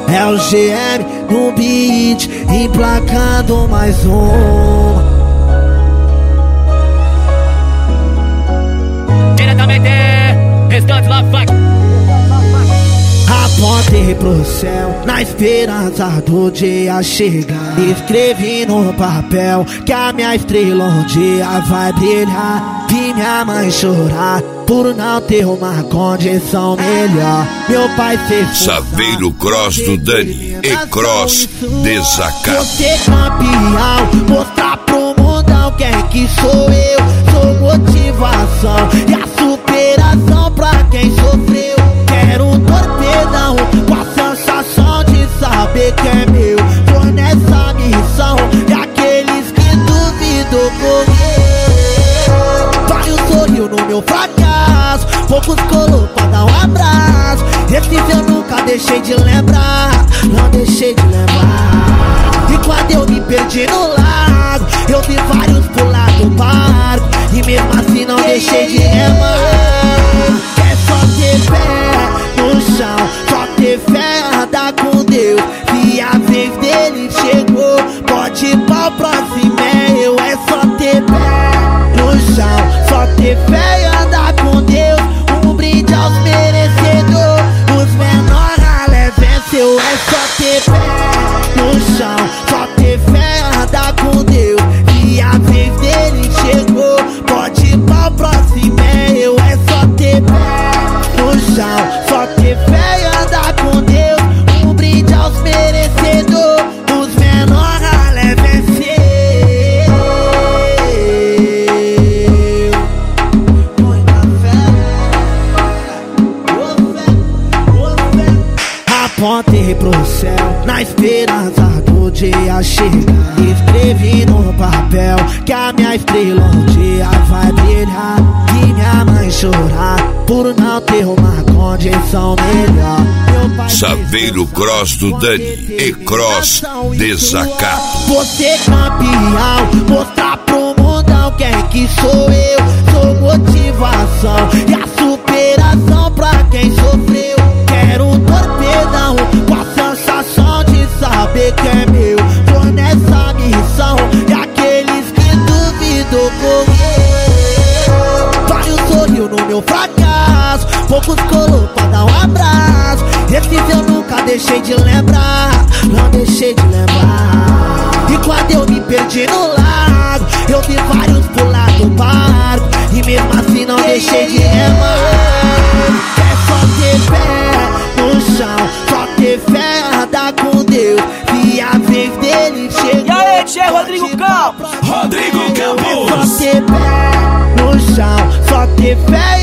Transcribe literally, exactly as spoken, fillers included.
É o G M no beat, emplacando mais uma. Diretamente, restante lá, vai. Apontei pro céu, na esperança do dia chegar. Escrevi no papel que a minha estrela um dia vai brilhar. Vi minha mãe chorar por não ter uma condição melhor. Meu pai fez Saveiro Cross do Dani e Cross Desacato. Ser campeão, mostrar pro mundão quem que sou eu. Sou motivação e a superação pra quem sofreu. Quero um torpedão com a sensação de saber que é meu. Tô nessa missão e aqueles que duvidam comigo. Vários sorriu no meu fracasso, poucos colou pra dar um abraço. Esses eu nunca deixei de lembrar, não deixei de lembrar. E quando eu me perdi no lago, eu vi vários pular do barco, e mesmo assim não deixei de remar. É só ter fé no chão, só ter fé, andar com Deus. Se a vez dele chegou, pode ir pra próxima, é eu. É só ter fé no chão, só ter fé e andar com Deus. Um brinde aos merecedores, os menores ralé venceu. É só ter fé no chão, só ter fé, andar com Deus. Se a vez dele chegou, pode ir pra próxima, é eu. É só ter fé no chão, só ter fé e andar com Deus. Um brinde aos merecedores, os menores ralé venceu. Muita fé, oh fé, oh fé. Apontei pro céu, na esperança do dia chegar. Escrevi no papel que a minha estrela um dia vai brilhar. Vi minha mãe chorar por não ter uma condição melhor. Saveiro Cross do Dani e Cross Desacato. Você campeão, mostrar pro mundão quem que sou eu. Sou motivação e a superação pra quem sofreu. Quero um torpedão com a sensação de saber que é meu. Tô nessa missão e aqueles que duvidam comigo. Vários sorriu no meu fracasso, poucos colou pra dar um abraço. Esses eu nunca deixei de lembrar, não deixei de lembrar. E quando eu me perdi no lago, eu vi vários pular do barco, e mesmo assim não deixei de remar. É só ter fé no chão, só ter fé, andar com Deus. Se a vez dele chegou. E aí, tchê, Rodrigo Campos. Rodrigo Campos. É só ter fé no chão, só ter fé